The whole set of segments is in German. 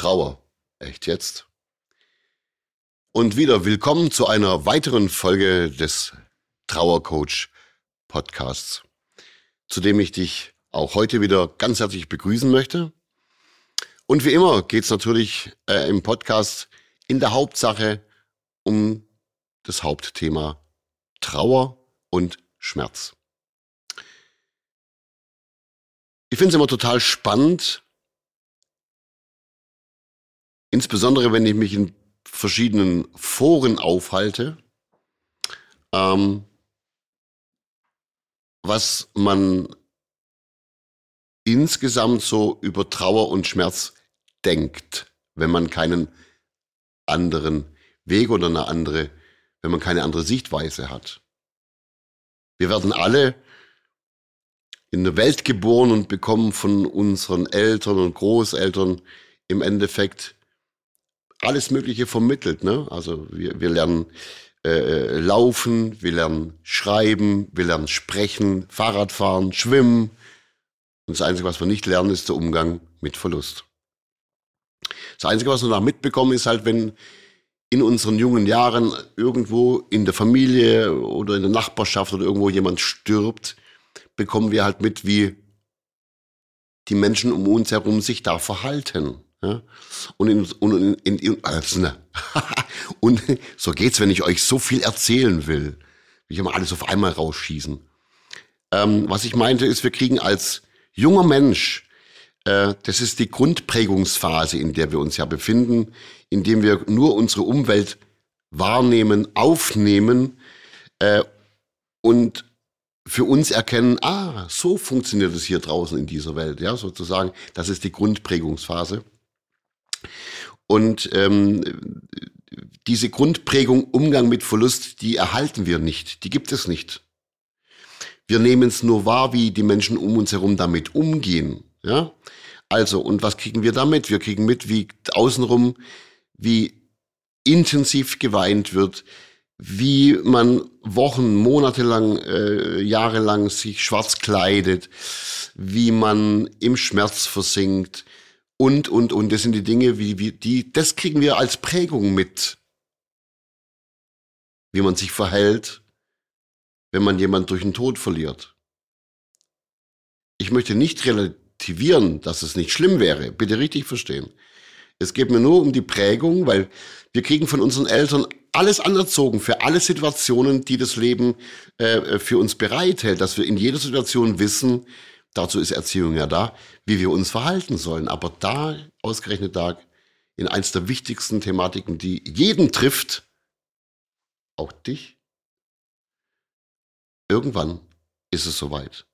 Trauer. Echt jetzt? Und wieder willkommen zu einer weiteren Folge des Trauercoach Podcasts, zu dem ich dich auch heute wieder ganz herzlich begrüßen möchte. Und wie immer geht es natürlich im Podcast in der Hauptsache um das Hauptthema Trauer und Schmerz. Ich finde es immer total spannend, insbesondere wenn ich mich in verschiedenen Foren aufhalte, was man insgesamt so über Trauer und Schmerz denkt, wenn man keinen anderen Weg oder wenn man keine andere Sichtweise hat. Wir werden alle in eine Welt geboren und bekommen von unseren Eltern und Großeltern im Endeffekt alles Mögliche vermittelt. Ne? Also wir lernen laufen, wir lernen schreiben, wir lernen sprechen, Fahrradfahren, schwimmen. Und das Einzige, was wir nicht lernen, ist der Umgang mit Verlust. Das Einzige, was wir da mitbekommen, ist halt, wenn in unseren jungen Jahren irgendwo in der Familie oder in der Nachbarschaft oder irgendwo jemand stirbt, bekommen wir halt mit, wie die Menschen um uns herum sich da verhalten. Ja? Und so geht's, wenn ich euch so viel erzählen will. Ich immer alles auf einmal rausschießen. Was ich meinte, ist, wir kriegen als junger Mensch, das ist die Grundprägungsphase, in der wir uns ja befinden, in dem wir nur unsere Umwelt wahrnehmen, aufnehmen und für uns erkennen, so funktioniert es hier draußen in dieser Welt, ja, sozusagen. Das ist die Grundprägungsphase. Und diese Grundprägung, Umgang mit Verlust, die erhalten wir nicht, die gibt es nicht. Wir nehmen es nur wahr, wie die Menschen um uns herum damit umgehen. Ja? Also, und was kriegen wir damit? Wir kriegen mit, wie außenrum, wie intensiv geweint wird, wie man Wochen, Monate lang, jahrelang sich schwarz kleidet, wie man im Schmerz versinkt und. Das sind die Dinge, das kriegen wir als Prägung mit, wie man sich verhält, wenn man jemand durch den Tod verliert. Ich möchte nicht relativieren, dass es nicht schlimm wäre. Bitte richtig verstehen. Es geht mir nur um die Prägung, weil wir kriegen von unseren Eltern alles anerzogen für alle Situationen, die das Leben für uns bereithält, dass wir in jeder Situation wissen, dazu ist Erziehung ja da, wie wir uns verhalten sollen. Aber da, ausgerechnet da, in eins der wichtigsten Thematiken, die jeden trifft, auch dich, irgendwann ist es soweit.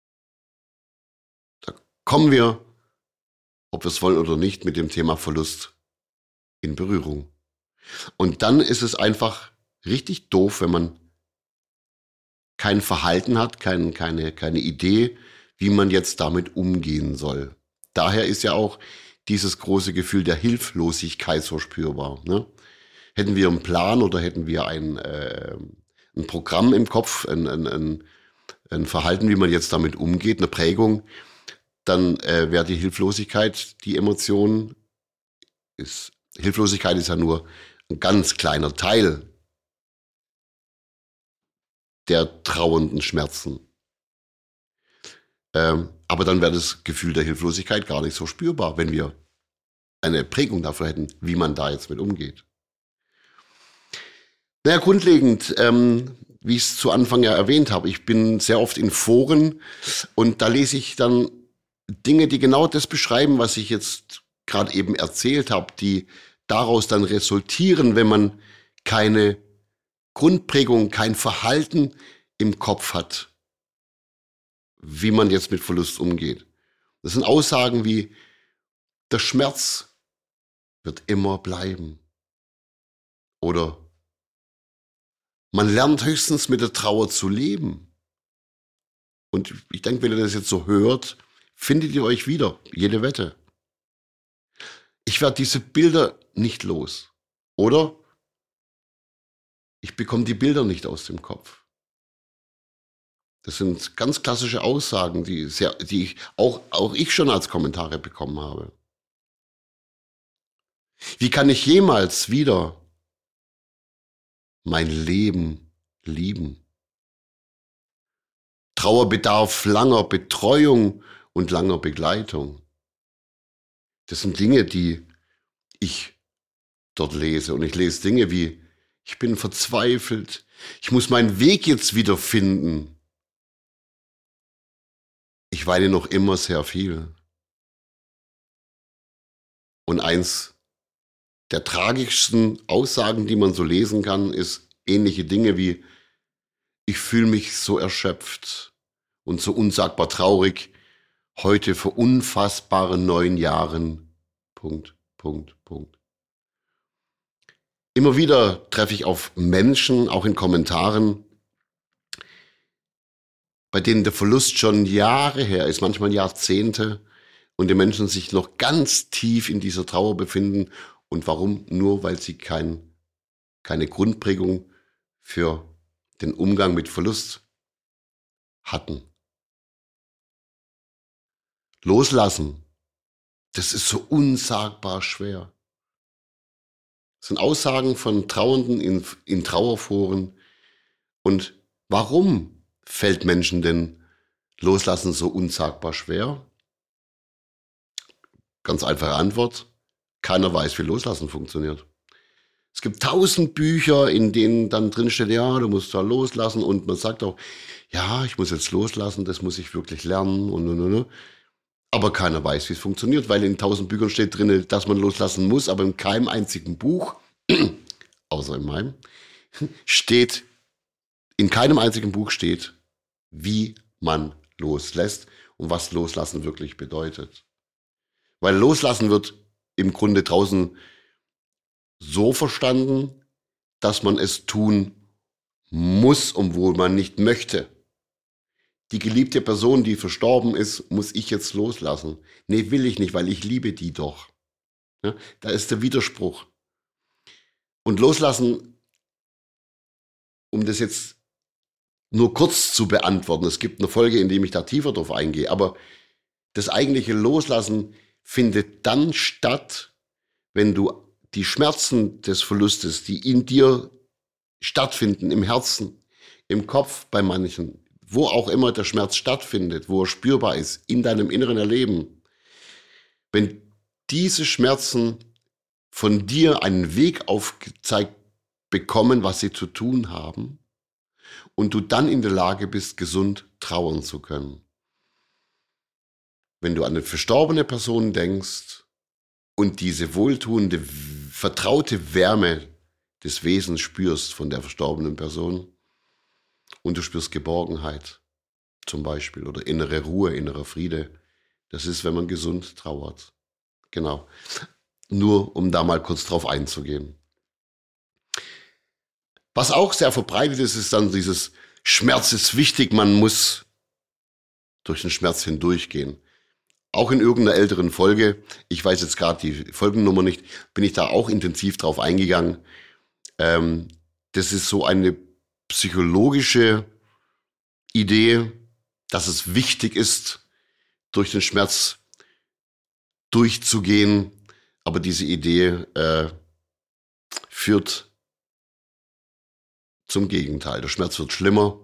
Da kommen wir, ob wir es wollen oder nicht, mit dem Thema Verlust in Berührung. Und dann ist es einfach richtig doof, wenn man kein Verhalten hat, keine Idee, wie man jetzt damit umgehen soll. Daher ist ja auch dieses große Gefühl der Hilflosigkeit so spürbar. Ne? Hätten wir einen Plan oder hätten wir ein Programm im Kopf, ein Verhalten, wie man jetzt damit umgeht, eine Prägung, dann wäre die Hilflosigkeit die Emotion. Hilflosigkeit ist ja nur ein ganz kleiner Teil der trauernden Schmerzen. Aber dann wäre das Gefühl der Hilflosigkeit gar nicht so spürbar, wenn wir eine Prägung dafür hätten, wie man da jetzt mit umgeht. Naja, grundlegend, wie ich es zu Anfang ja erwähnt habe, ich bin sehr oft in Foren und da lese ich dann Dinge, die genau das beschreiben, was ich jetzt gerade eben erzählt habe, die daraus dann resultieren, wenn man keine Grundprägung, kein Verhalten im Kopf hat, wie man jetzt mit Verlust umgeht. Das sind Aussagen wie, der Schmerz wird immer bleiben. Oder man lernt höchstens mit der Trauer zu leben. Und ich denke, wenn ihr das jetzt so hört, findet ihr euch wieder, jede Wette. Ich werde diese Bilder nicht los. Oder ich bekomme die Bilder nicht aus dem Kopf. Das sind ganz klassische Aussagen, die ich auch ich schon als Kommentare bekommen habe. Wie kann ich jemals wieder mein Leben lieben? Trauer bedarf langer Betreuung und langer Begleitung. Das sind Dinge, die ich dort lese. Und ich lese Dinge wie, ich bin verzweifelt, ich muss meinen Weg jetzt wieder finden. Ich weine noch immer sehr viel. Und eins der tragischsten Aussagen, die man so lesen kann, ist ähnliche Dinge wie, ich fühle mich so erschöpft und so unsagbar traurig, heute vor unfassbaren 9 Jahren. Punkt, Punkt, Punkt. Immer wieder treffe ich auf Menschen, auch in Kommentaren, bei denen der Verlust schon Jahre her ist, manchmal Jahrzehnte, und die Menschen sich noch ganz tief in dieser Trauer befinden. Und warum? Nur weil sie keine Grundprägung für den Umgang mit Verlust hatten. Loslassen, das ist so unsagbar schwer. Das sind Aussagen von Trauernden in Trauerforen. Und warum fällt Menschen denn Loslassen so unsagbar schwer? Ganz einfache Antwort, keiner weiß, wie Loslassen funktioniert. Es gibt 1000 Bücher, in denen dann drin steht, ja, du musst da loslassen, und man sagt auch, ja, ich muss jetzt loslassen, das muss ich wirklich lernen und. Aber keiner weiß, wie es funktioniert, weil in 1000 Büchern steht drin, dass man loslassen muss, aber in keinem einzigen Buch, außer in meinem, in keinem einzigen Buch steht, wie man loslässt und was Loslassen wirklich bedeutet. Weil Loslassen wird im Grunde draußen so verstanden, dass man es tun muss, obwohl man nicht möchte. Die geliebte Person, die verstorben ist, muss ich jetzt loslassen. Nee, will ich nicht, weil ich liebe die doch. Ja, da ist der Widerspruch. Und loslassen, um das jetzt nur kurz zu beantworten, es gibt eine Folge, in der ich da tiefer drauf eingehe, aber das eigentliche Loslassen findet dann statt, wenn du die Schmerzen des Verlustes, die in dir stattfinden, im Herzen, im Kopf bei manchen, wo auch immer der Schmerz stattfindet, wo er spürbar ist, in deinem inneren Erleben, wenn diese Schmerzen von dir einen Weg aufgezeigt bekommen, was sie zu tun haben, und du dann in der Lage bist, gesund trauern zu können. Wenn du an eine verstorbene Person denkst und diese wohltuende, vertraute Wärme des Wesens spürst von der verstorbenen Person und du spürst Geborgenheit zum Beispiel oder innere Ruhe, innerer Friede, das ist, wenn man gesund trauert. Genau. Nur um da mal kurz drauf einzugehen. Was auch sehr verbreitet ist, ist dann dieses Schmerz ist wichtig, man muss durch den Schmerz hindurchgehen. Auch in irgendeiner älteren Folge, ich weiß jetzt gerade die Folgennummer nicht, bin ich da auch intensiv drauf eingegangen. Das ist so eine psychologische Idee, dass es wichtig ist, durch den Schmerz durchzugehen. Aber diese Idee führt zum Gegenteil. Der Schmerz wird schlimmer,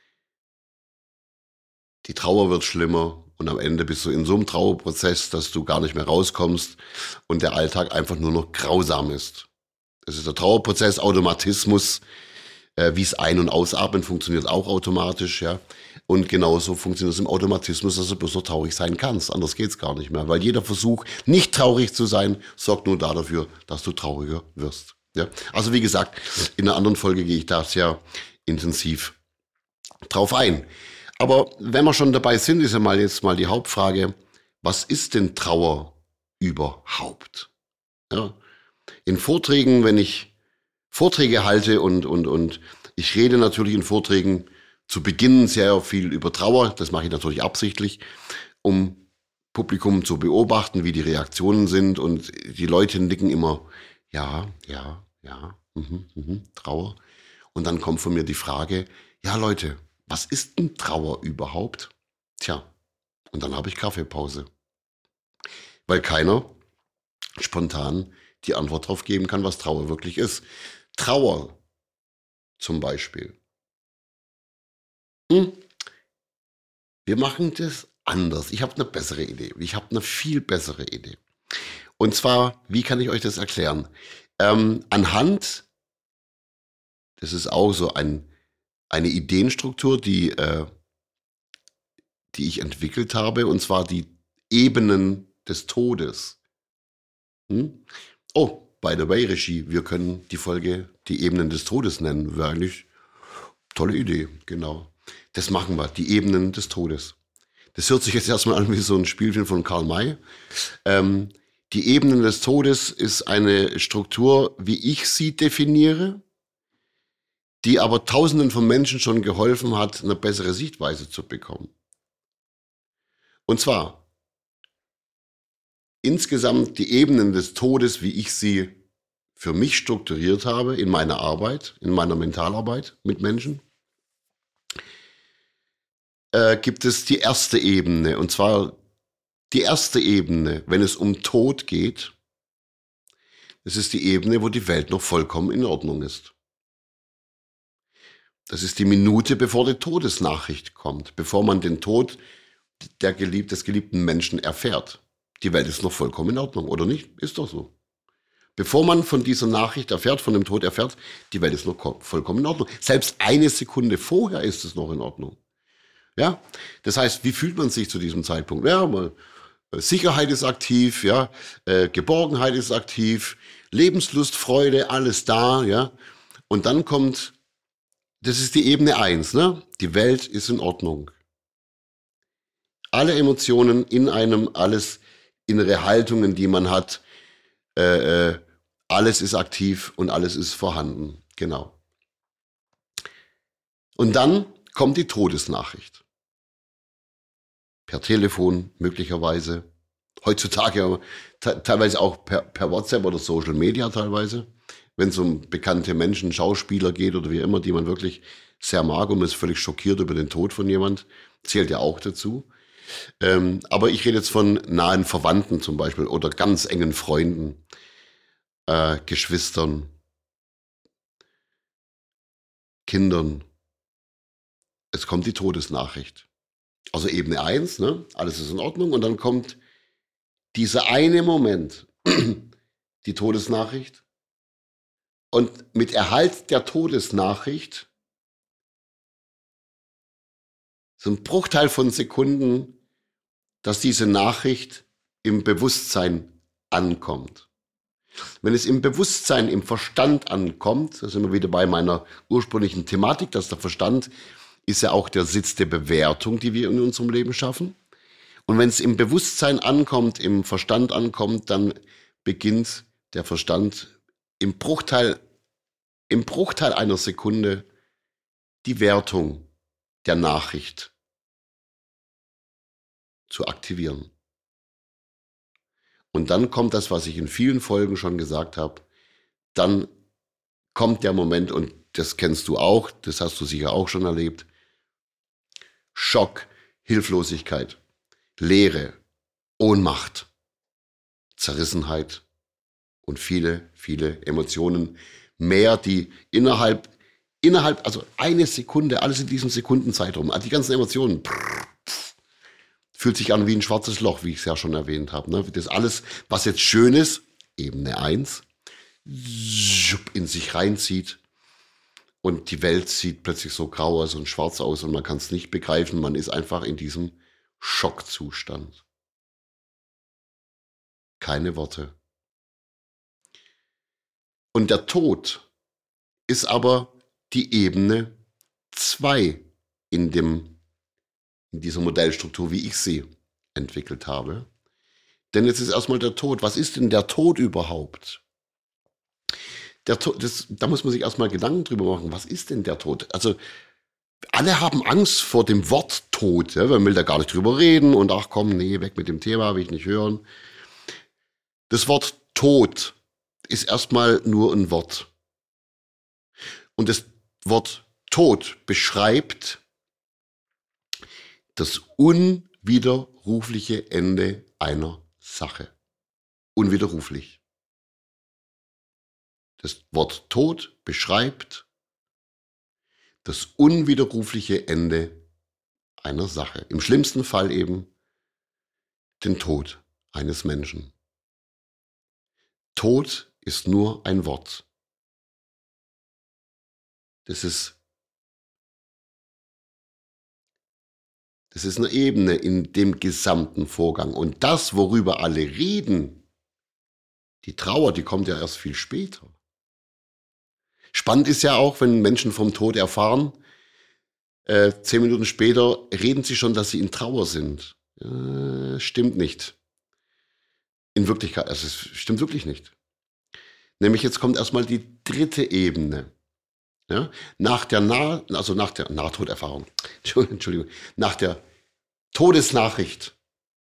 die Trauer wird schlimmer und am Ende bist du in so einem Trauerprozess, dass du gar nicht mehr rauskommst und der Alltag einfach nur noch grausam ist. Es ist der Trauerprozess, Automatismus, wie es Ein- und Ausatmen funktioniert auch automatisch, ja. Und genauso funktioniert es im Automatismus, dass du bloß noch traurig sein kannst. Anders geht's gar nicht mehr, weil jeder Versuch, nicht traurig zu sein, sorgt nur dafür, dass du trauriger wirst. Ja? Also wie gesagt, in einer anderen Folge gehe ich da sehr intensiv drauf ein. Aber wenn wir schon dabei sind, ist ja jetzt mal die Hauptfrage, was ist denn Trauer überhaupt? Ja? In Vorträgen, wenn ich Vorträge halte und ich rede natürlich in Vorträgen zu Beginn sehr viel über Trauer, das mache ich natürlich absichtlich, um Publikum zu beobachten, wie die Reaktionen sind, und die Leute nicken immer, ja, Trauer. Und dann kommt von mir die Frage, ja Leute, was ist denn Trauer überhaupt? Tja, und dann habe ich Kaffeepause, weil keiner spontan die Antwort darauf geben kann, was Trauer wirklich ist. Trauer zum Beispiel. Hm? Wir machen das anders. Ich habe eine bessere Idee. Ich habe eine viel bessere Idee. Und zwar, wie kann ich euch das erklären? Anhand, das ist auch so eine Ideenstruktur, die ich entwickelt habe, und zwar die Ebenen des Todes. Hm? Oh, by the way, Regie, wir können die Folge die Ebenen des Todes nennen. Wäre eigentlich tolle Idee, genau. Das machen wir, die Ebenen des Todes. Das hört sich jetzt erstmal an wie so ein Spielfilm von Karl May. Die Ebenen des Todes ist eine Struktur, wie ich sie definiere, die aber Tausenden von Menschen schon geholfen hat, eine bessere Sichtweise zu bekommen. Und zwar insgesamt die Ebenen des Todes, wie ich sie für mich strukturiert habe in meiner Arbeit, in meiner Mentalarbeit mit Menschen, gibt es die erste Ebene. Und zwar die erste Ebene, wenn es um Tod geht, das ist die Ebene, wo die Welt noch vollkommen in Ordnung ist. Das ist die Minute, bevor die Todesnachricht kommt, bevor man den Tod des geliebten Menschen erfährt. Die Welt ist noch vollkommen in Ordnung, oder nicht? Ist doch so. Bevor man von dieser Nachricht erfährt, von dem Tod erfährt, die Welt ist noch vollkommen in Ordnung. Selbst eine Sekunde vorher ist es noch in Ordnung. Ja, das heißt, wie fühlt man sich zu diesem Zeitpunkt? Ja, Sicherheit ist aktiv, ja, Geborgenheit ist aktiv, Lebenslust, Freude, alles da, ja. Und dann kommt, das ist die Ebene 1, ne? Die Welt ist in Ordnung. Alle Emotionen in einem, alles innere Haltungen, die man hat, alles ist aktiv und alles ist vorhanden. Genau. Und dann kommt die Todesnachricht. Per Telefon möglicherweise. Heutzutage teilweise auch per WhatsApp oder Social Media teilweise. Wenn es um bekannte Menschen, Schauspieler geht oder wie immer, die man wirklich sehr mag und man ist völlig schockiert über den Tod von jemand, zählt ja auch dazu. Aber ich rede jetzt von nahen Verwandten zum Beispiel oder ganz engen Freunden, Geschwistern, Kindern. Es kommt die Todesnachricht. Also Ebene 1, ne? Alles ist in Ordnung. Und dann kommt dieser eine Moment, die Todesnachricht. Und mit Erhalt der Todesnachricht, so ein Bruchteil von Sekunden, dass diese Nachricht im Bewusstsein ankommt. Wenn es im Bewusstsein, im Verstand ankommt, da sind wir wieder bei meiner ursprünglichen Thematik, dass der Verstand ist ja auch der Sitz der Bewertung, die wir in unserem Leben schaffen. Und wenn es im Bewusstsein ankommt, im Verstand ankommt, dann beginnt der Verstand im Bruchteil einer Sekunde die Wertung der Nachricht zu aktivieren. Und dann kommt das, was ich in vielen Folgen schon gesagt habe, dann kommt der Moment, und das kennst du auch, das hast du sicher auch schon erlebt, Schock, Hilflosigkeit, Leere, Ohnmacht, Zerrissenheit und viele, viele Emotionen mehr, die innerhalb, also eine Sekunde, alles in diesem Sekundenzeitraum, die ganzen Emotionen, fühlt sich an wie ein schwarzes Loch, wie ich es ja schon erwähnt habe. Ne? Das alles, was jetzt schön ist, Ebene 1, in sich reinzieht und die Welt sieht plötzlich so grau aus und schwarz aus und man kann es nicht begreifen. Man ist einfach in diesem Schockzustand. Keine Worte. Und der Tod ist aber die Ebene 2 in dieser Modellstruktur, wie ich sie entwickelt habe. Denn jetzt ist erstmal der Tod. Was ist denn der Tod überhaupt? Der Tod, da muss man sich erstmal Gedanken drüber machen. Was ist denn der Tod? Also, alle haben Angst vor dem Wort Tod. Ja? Man will da gar nicht drüber reden und ach komm, nee, weg mit dem Thema, will ich nicht hören. Das Wort Tod ist erstmal nur ein Wort. Und das Wort Tod beschreibt das unwiderrufliche Ende einer Sache. Unwiderruflich. Das Wort Tod beschreibt das unwiderrufliche Ende einer Sache. Im schlimmsten Fall eben den Tod eines Menschen. Tod ist nur ein Wort. Das ist eine Ebene in dem gesamten Vorgang. Und das, worüber alle reden, die Trauer, die kommt ja erst viel später. Spannend ist ja auch, wenn Menschen vom Tod erfahren, 10 Minuten später reden sie schon, dass sie in Trauer sind. Stimmt nicht. In Wirklichkeit, also es stimmt wirklich nicht. Nämlich jetzt kommt erstmal die dritte Ebene. Ja? Nach der Nahtoderfahrung, Entschuldigung, nach der Todesnachricht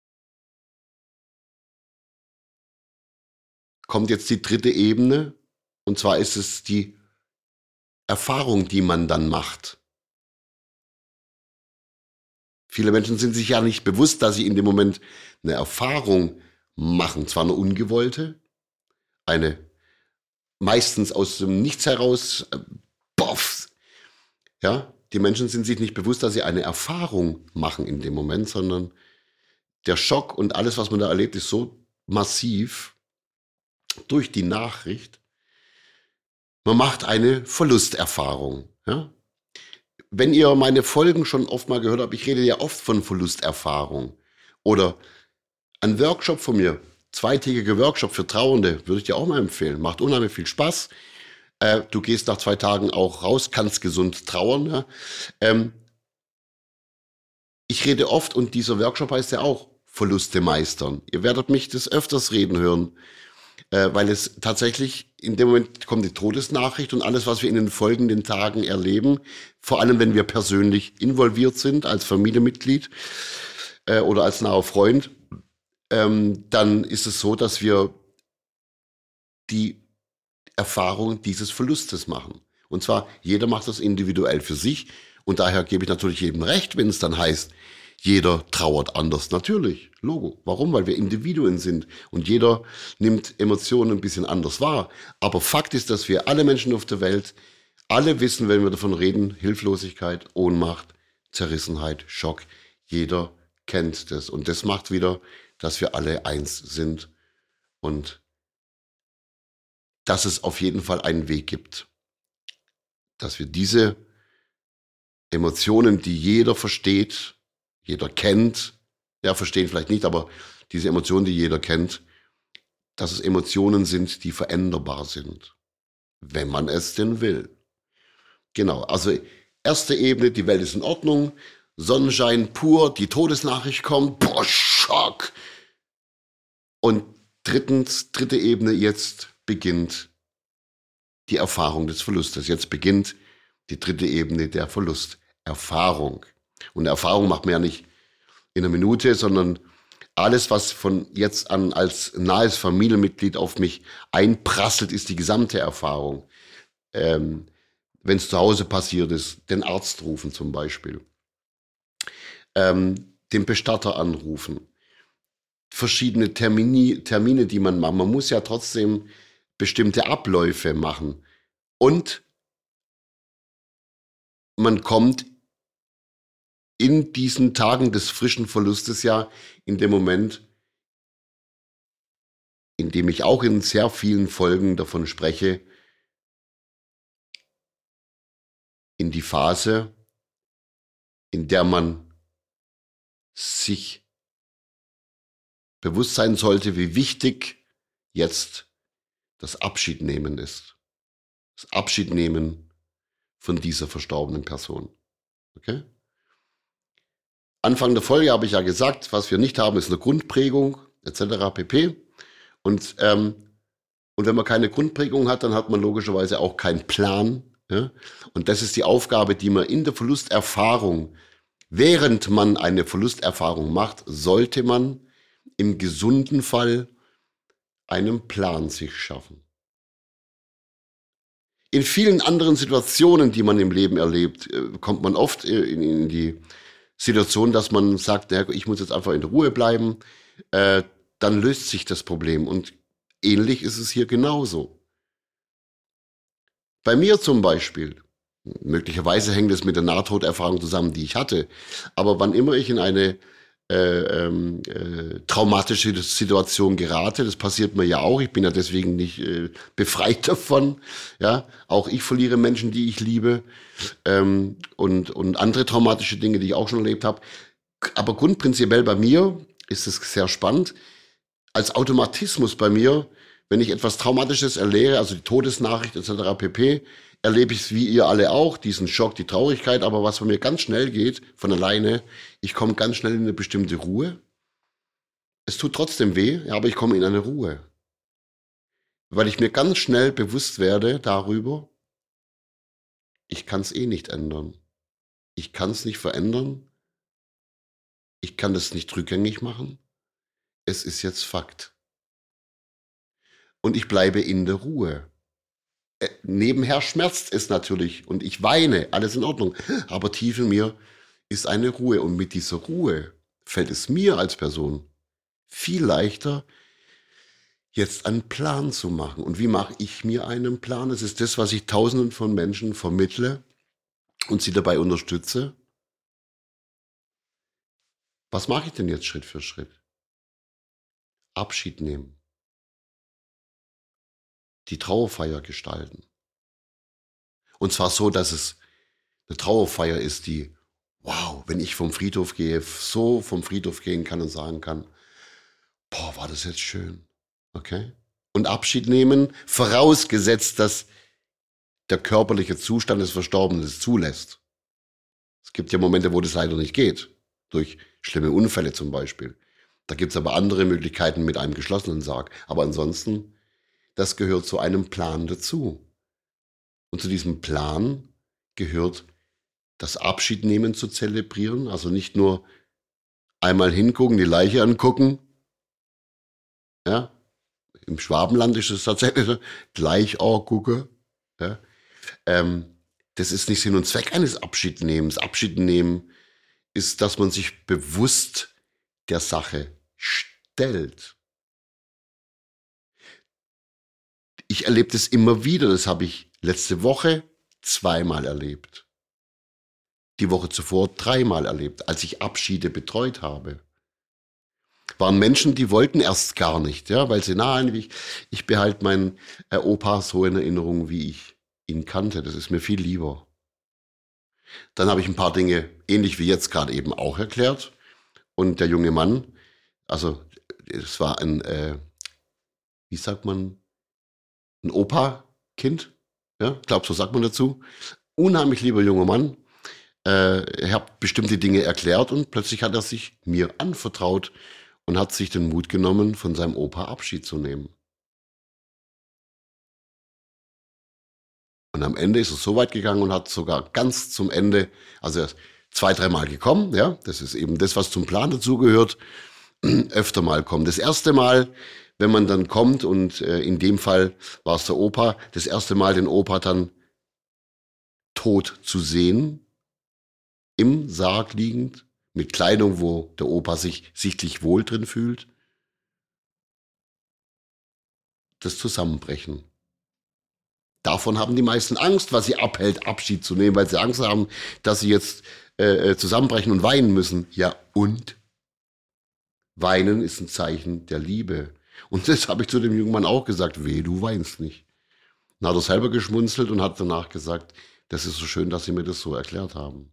kommt jetzt die dritte Ebene, und zwar ist es die Erfahrung, die man dann macht. Viele Menschen sind sich ja nicht bewusst, dass sie in dem Moment eine Erfahrung machen, zwar eine ungewollte, eine meistens aus dem Nichts heraus, boff, ja, die Menschen sind sich nicht bewusst, dass sie eine Erfahrung machen in dem Moment, sondern der Schock und alles, was man da erlebt, ist so massiv durch die Nachricht. Man macht eine Verlusterfahrung. Ja? Wenn ihr meine Folgen schon oft mal gehört habt, ich rede ja oft von Verlusterfahrung. Oder ein Workshop von mir, 2-tägiger Workshop für Trauernde, würde ich dir auch mal empfehlen. Macht unheimlich viel Spaß. Du gehst nach 2 Tagen auch raus, kannst gesund trauern. Ja? Ich rede oft, und dieser Workshop heißt ja auch Verluste meistern. Ihr werdet mich des Öfters reden hören, weil es tatsächlich in dem Moment kommt die Todesnachricht und alles, was wir in den folgenden Tagen erleben, vor allem wenn wir persönlich involviert sind, als Familienmitglied oder als naher Freund, dann ist es so, dass wir die Erfahrung dieses Verlustes machen. Und zwar, jeder macht das individuell für sich. Und daher gebe ich natürlich jedem recht, wenn es dann heißt, jeder trauert anders. Natürlich, Logo. Warum? Weil wir Individuen sind und jeder nimmt Emotionen ein bisschen anders wahr. Aber Fakt ist, dass wir alle Menschen auf der Welt, alle wissen, wenn wir davon reden, Hilflosigkeit, Ohnmacht, Zerrissenheit, Schock. Jeder kennt das. Und das macht wieder, dass wir alle eins sind und dass es auf jeden Fall einen Weg gibt, dass wir diese Emotionen, die jeder versteht, jeder kennt, ja, verstehen vielleicht nicht, aber diese Emotionen, die jeder kennt, dass es Emotionen sind, die veränderbar sind, wenn man es denn will. Genau, also erste Ebene, die Welt ist in Ordnung, Sonnenschein pur, die Todesnachricht kommt, boah, Schock. Und dritte Ebene, jetzt beginnt die Erfahrung des Verlustes. Jetzt beginnt die dritte Ebene der Verlusterfahrung. Und Erfahrung macht man ja nicht in einer Minute, sondern alles, was von jetzt an als nahes Familienmitglied auf mich einprasselt, ist die gesamte Erfahrung. Wenn es zu Hause passiert ist, den Arzt rufen zum Beispiel, den Bestatter anrufen, verschiedene Termine, die man macht. Man muss ja trotzdem bestimmte Abläufe machen. Und man kommt in diesen Tagen des frischen Verlustes ja in dem Moment, in dem ich auch in sehr vielen Folgen davon spreche, in die Phase, in der man sich bewusst sein sollte, wie wichtig jetzt das Abschiednehmen ist. Das Abschiednehmen von dieser verstorbenen Person. Okay? Anfang der Folge habe ich ja gesagt, was wir nicht haben, ist eine Grundprägung, etc. pp. Und wenn man keine Grundprägung hat, dann hat man logischerweise auch keinen Plan. Ja? Und das ist die Aufgabe, die man in der Verlusterfahrung, während man eine Verlusterfahrung macht, sollte man im gesunden Fall einen Plan sich schaffen. In vielen anderen Situationen, die man im Leben erlebt, kommt man oft in die Situation, dass man sagt, ich muss jetzt einfach in der Ruhe bleiben, dann löst sich das Problem. Und ähnlich ist es hier genauso. Bei mir zum Beispiel, möglicherweise hängt es mit der Nahtoderfahrung zusammen, die ich hatte, aber wann immer ich in eine traumatische Situation gerate, das passiert mir ja auch, ich bin ja deswegen nicht befreit davon, ja, auch ich verliere Menschen, die ich liebe, und andere traumatische Dinge, die ich auch schon erlebt habe, aber grundprinzipiell bei mir ist es sehr spannend, als Automatismus bei mir, wenn ich etwas Traumatisches erlebe, also die Todesnachricht etc. pp., erlebe ich es wie ihr alle auch, diesen Schock, die Traurigkeit, aber was bei mir ganz schnell geht, von alleine, ich komme ganz schnell in eine bestimmte Ruhe. Es tut trotzdem weh, ja, aber ich komme in eine Ruhe. Weil ich mir ganz schnell bewusst werde darüber, ich kann es eh nicht ändern. Ich kann es nicht verändern. Ich kann das nicht rückgängig machen. Es ist jetzt Fakt. Und ich bleibe in der Ruhe. Nebenher schmerzt es natürlich und ich weine, alles in Ordnung. Aber tief in mir ist eine Ruhe und mit dieser Ruhe fällt es mir als Person viel leichter, jetzt einen Plan zu machen. Und wie mache ich mir einen Plan? Das ist das, was ich Tausenden von Menschen vermittle und sie dabei unterstütze. Was mache ich denn jetzt Schritt für Schritt? Abschied nehmen, die Trauerfeier gestalten. Und zwar so, dass es eine Trauerfeier ist, die, wow, wenn ich vom Friedhof gehe, so vom Friedhof gehen kann und sagen kann, boah, war das jetzt schön. Okay? Und Abschied nehmen, vorausgesetzt, dass der körperliche Zustand des Verstorbenen es zulässt. Es gibt ja Momente, wo das leider nicht geht. Durch schlimme Unfälle zum Beispiel. Da gibt es aber andere Möglichkeiten mit einem geschlossenen Sarg. Aber ansonsten, das gehört zu einem Plan dazu. Und zu diesem Plan gehört das Abschiednehmen zu zelebrieren. Also nicht nur einmal hingucken, die Leiche angucken. Ja, im Schwabenland ist es tatsächlich so, gleich angucken. Ja, das ist nicht Sinn und Zweck eines Abschiednehmens. Abschied nehmen ist, dass man sich bewusst der Sache stellt. Ich erlebe das immer wieder. Das habe ich letzte Woche zweimal erlebt. Die Woche zuvor dreimal erlebt, als ich Abschiede betreut habe. Waren Menschen, die wollten erst gar nicht, ja, weil sie, nein, ich behalte meinen Opa so in Erinnerung, wie ich ihn kannte. Das ist mir viel lieber. Dann habe ich ein paar Dinge, ähnlich wie jetzt gerade eben, auch erklärt. Und der junge Mann, also es war ein, wie sagt man, ein Opa-Kind, ja, ich glaube, so sagt man dazu. Unheimlich lieber junger Mann. Er hat bestimmte Dinge erklärt und plötzlich hat er sich mir anvertraut und hat sich den Mut genommen, von seinem Opa Abschied zu nehmen. Und am Ende ist er so weit gegangen und hat sogar ganz zum Ende, also er ist 2, 3 Mal gekommen, ja, das ist eben das, was zum Plan dazugehört, öfter mal kommen. Das erste Mal, wenn man dann kommt und in dem Fall war es der Opa, das erste Mal den Opa dann tot zu sehen, im Sarg liegend, mit Kleidung, wo der Opa sich sichtlich wohl drin fühlt, das Zusammenbrechen. Davon haben die meisten Angst, was sie abhält, Abschied zu nehmen, weil sie Angst haben, dass sie jetzt zusammenbrechen und weinen müssen. Ja, und? Weinen ist ein Zeichen der Liebe. Und das habe ich zu dem jungen Mann auch gesagt, weh, du weinst nicht. Dann hat er selber geschmunzelt und hat danach gesagt, das ist so schön, dass Sie mir das so erklärt haben.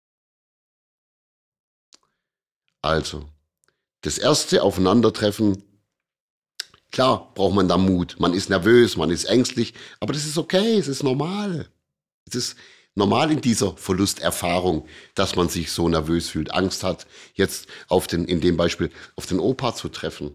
Also, das erste Aufeinandertreffen, klar braucht man da Mut. Man ist nervös, man ist ängstlich, aber das ist okay, es ist normal. Es ist normal in dieser Verlusterfahrung, dass man sich so nervös fühlt, Angst hat, jetzt in dem Beispiel, auf den Opa zu treffen.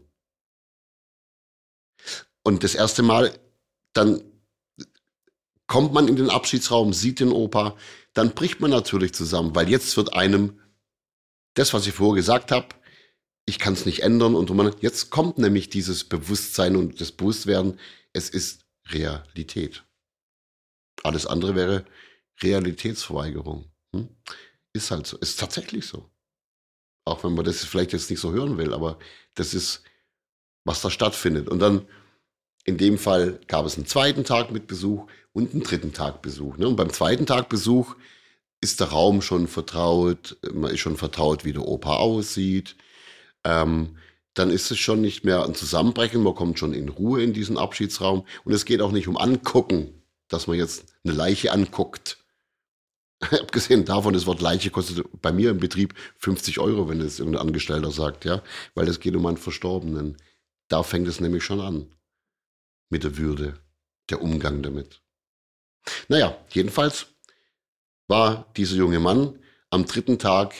Und das erste Mal, dann kommt man in den Abschiedsraum, sieht den Opa, dann bricht man natürlich zusammen, weil jetzt wird einem das, was ich vorher gesagt habe, ich kann es nicht ändern und jetzt kommt nämlich dieses Bewusstsein und das Bewusstwerden, es ist Realität. Alles andere wäre Realitätsverweigerung. Ist halt so, ist tatsächlich so. Auch wenn man das vielleicht jetzt nicht so hören will, aber das ist, was da stattfindet. Und dann In dem Fall gab es einen zweiten Tag mit Besuch und einen dritten Tag Besuch. Ne? Und beim zweiten Tag Besuch ist der Raum schon vertraut, man ist schon vertraut, wie der Opa aussieht. Ähm, Dann ist es schon nicht mehr ein Zusammenbrechen, man kommt schon in Ruhe in diesen Abschiedsraum. Und es geht auch nicht um Angucken, dass man jetzt eine Leiche anguckt. Abgesehen davon, das Wort Leiche kostet bei mir im Betrieb 50 Euro, wenn es irgendein Angestellter sagt, ja, weil es geht um einen Verstorbenen. Da fängt es nämlich schon an mit der Würde, der Umgang damit. Naja, jedenfalls war dieser junge Mann am dritten Tag,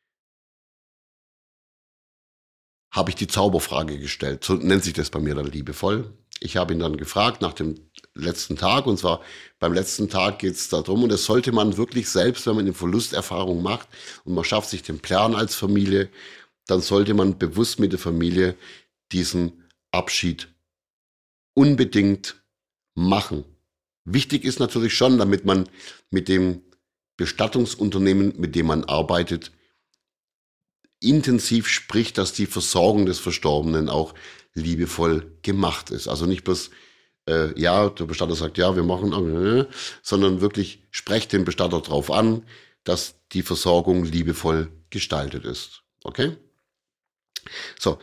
habe ich die Zauberfrage gestellt. So nennt sich das bei mir dann liebevoll. Ich habe ihn dann gefragt nach dem letzten Tag, und zwar beim letzten Tag geht es darum, und das sollte man wirklich selbst, wenn man eine Verlusterfahrung macht und man schafft sich den Plan als Familie, dann sollte man bewusst mit der Familie diesen Abschied unbedingt machen. Wichtig ist natürlich schon, damit man mit dem Bestattungsunternehmen, mit dem man arbeitet, intensiv spricht, dass die Versorgung des Verstorbenen auch liebevoll gemacht ist. Also nicht bloß, ja, der Bestatter sagt, ja, wir machen, sondern wirklich sprecht den Bestatter darauf an, dass die Versorgung liebevoll gestaltet ist. Okay? So,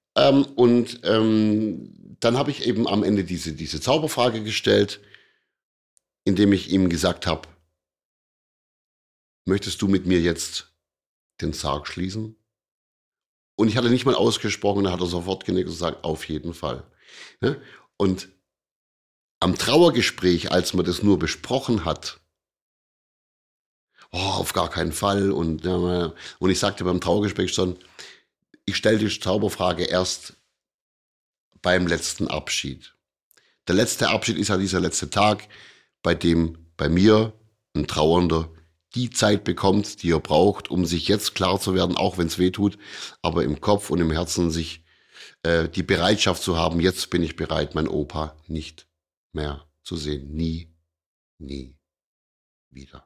dann habe ich eben am Ende diese Zauberfrage gestellt, indem ich ihm gesagt habe, möchtest du mit mir jetzt den Sarg schließen? Und ich hatte nicht mal ausgesprochen, da hat er sofort genickt und gesagt, auf jeden Fall. Ne? Und am Trauergespräch, als man das nur besprochen hat, auf gar keinen Fall. Und ich sagte beim Trauergespräch schon, ich stelle die Zauberfrage erst beim letzten Abschied. Der letzte Abschied ist ja dieser letzte Tag, bei dem bei mir ein Trauernder die Zeit bekommt, die er braucht, um sich jetzt klar zu werden, auch wenn es weh tut, aber im Kopf und im Herzen sich die Bereitschaft zu haben, jetzt bin ich bereit, meinen Opa nicht mehr zu sehen. Nie, nie wieder.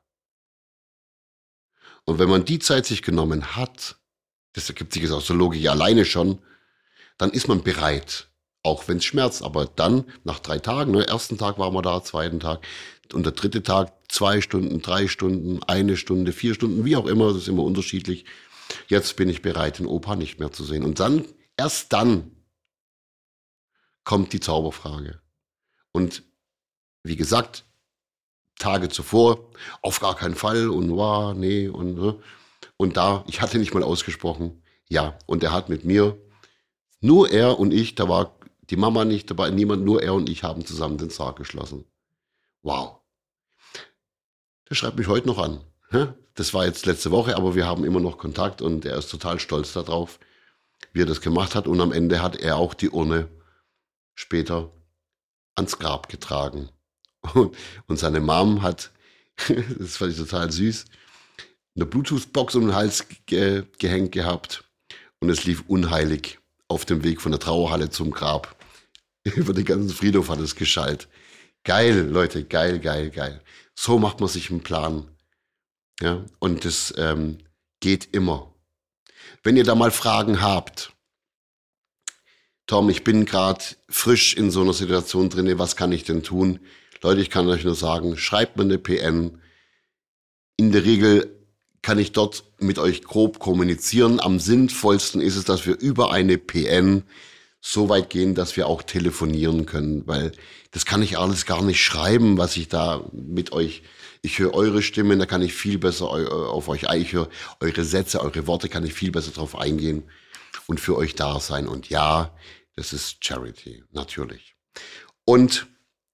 Und wenn man die Zeit sich genommen hat, das ergibt sich jetzt aus der Logik alleine schon, dann ist man bereit, auch wenn es schmerzt. Aber dann, nach 3 Tagen, ne, ersten Tag waren wir da, zweiten Tag und der dritte Tag, 2 Stunden, 3 Stunden, 1 Stunde, 4 Stunden, wie auch immer, das ist immer unterschiedlich. Jetzt bin ich bereit, den Opa nicht mehr zu sehen. Und dann, erst dann, kommt die Zauberfrage. Und wie gesagt, Tage zuvor, auf gar keinen Fall und nee und da, ich hatte nicht mal ausgesprochen, ja. Und er hat mit mir, nur er und ich, da war die Mama nicht dabei, niemand, nur er und ich haben zusammen den Sarg geschlossen. Wow. Der schreibt mich heute noch an. Das war jetzt letzte Woche, aber wir haben immer noch Kontakt und er ist total stolz darauf, wie er das gemacht hat. Und am Ende hat er auch die Urne später ans Grab getragen. Und seine Mom hat, das fand ich total süß, eine Bluetooth-Box um den Hals gehängt gehabt und es lief unheilig auf dem Weg von der Trauerhalle zum Grab. Über den ganzen Friedhof hat es geschallt. Geil, Leute, geil, geil, geil. So macht man sich einen Plan. Ja, und das geht immer. Wenn ihr da mal Fragen habt, Tom, ich bin gerade frisch in so einer Situation drin, was kann ich denn tun? Leute, ich kann euch nur sagen, schreibt mir eine PN. In der Regel kann ich dort mit euch grob kommunizieren. Am sinnvollsten ist es, dass wir über eine PN so weit gehen, dass wir auch telefonieren können, weil das kann ich alles gar nicht schreiben, was ich da mit euch, ich höre eure Stimmen, da kann ich viel besser auf euch ein, ich höre eure Sätze, eure Worte, kann ich viel besser drauf eingehen und für euch da sein. Und ja, das ist Charity, natürlich. Und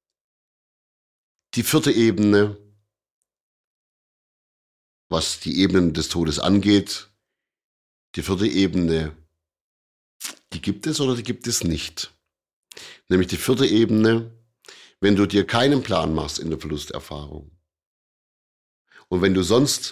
die 4. Ebene, was die Ebenen des Todes angeht, die 4. Ebene, die gibt es oder die gibt es nicht. Nämlich die 4. Ebene, wenn du dir keinen Plan machst in der Verlusterfahrung und wenn du sonst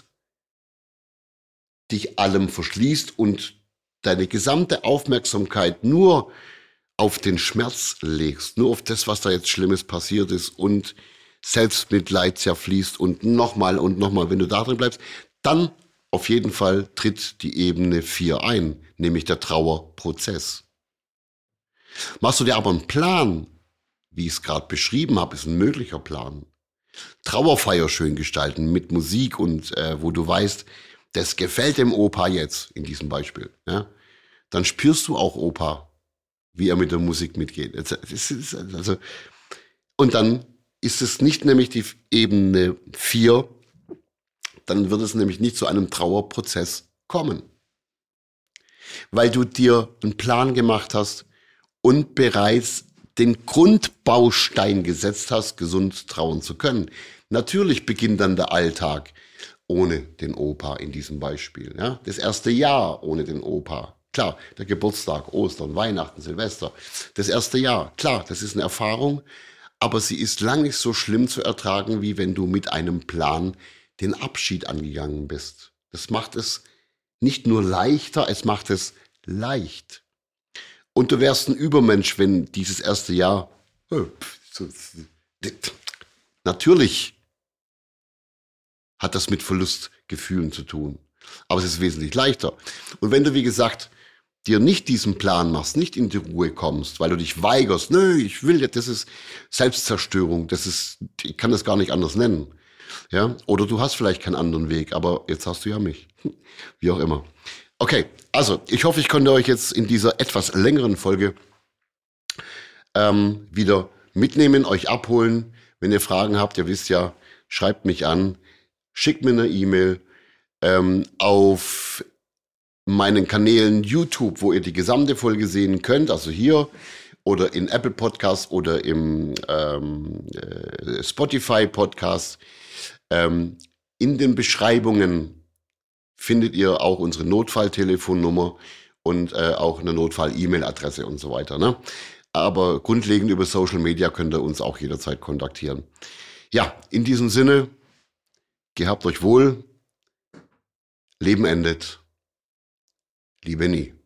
dich allem verschließt und deine gesamte Aufmerksamkeit nur auf den Schmerz legst, nur auf das, was da jetzt Schlimmes passiert ist und Selbstmitleid zerfließt und nochmal, wenn du da drin bleibst, dann auf jeden Fall tritt die Ebene 4 ein, nämlich der Trauerprozess. Machst du dir aber einen Plan wie ich es gerade beschrieben habe, ist ein möglicher Plan. Trauerfeier schön gestalten mit Musik und wo du weißt, das gefällt dem Opa jetzt, in diesem Beispiel. Ja? Dann spürst du auch Opa, wie er mit der Musik mitgeht. Also, und dann ist es nicht nämlich die Ebene 4, dann wird es nämlich nicht zu einem Trauerprozess kommen. Weil du dir einen Plan gemacht hast und bereits den Grundbaustein gesetzt hast, gesund trauern zu können. Natürlich beginnt dann der Alltag ohne den Opa in diesem Beispiel. Ja? Das erste Jahr ohne den Opa. Klar, der Geburtstag, Ostern, Weihnachten, Silvester. Das erste Jahr, klar, das ist eine Erfahrung, aber sie ist lang nicht so schlimm zu ertragen, wie wenn du mit einem Plan den Abschied angegangen bist. Das macht es nicht nur leichter, es macht es leicht. Und du wärst ein Übermensch, wenn dieses erste Jahr, natürlich hat das mit Verlustgefühlen zu tun. Aber es ist wesentlich leichter. Und wenn du, wie gesagt, dir nicht diesen Plan machst, nicht in die Ruhe kommst, weil du dich weigerst, nö, ich will jetzt, das ist Selbstzerstörung, ich kann das gar nicht anders nennen. Ja? Oder du hast vielleicht keinen anderen Weg, aber jetzt hast du ja mich. Wie auch immer. Okay, also ich hoffe, ich konnte euch jetzt in dieser etwas längeren Folge wieder mitnehmen, euch abholen. Wenn ihr Fragen habt, ihr wisst ja, schreibt mich an, schickt mir eine E-Mail auf meinen Kanälen YouTube, wo ihr die gesamte Folge sehen könnt, also hier oder in Apple Podcasts oder im Spotify Podcast. In den Beschreibungen findet ihr auch unsere Notfalltelefonnummer und auch eine Notfall-E-Mail-Adresse und so weiter. Ne? Aber grundlegend über Social Media könnt ihr uns auch jederzeit kontaktieren. Ja, in diesem Sinne, gehabt euch wohl, Leben endet, Liebe nie.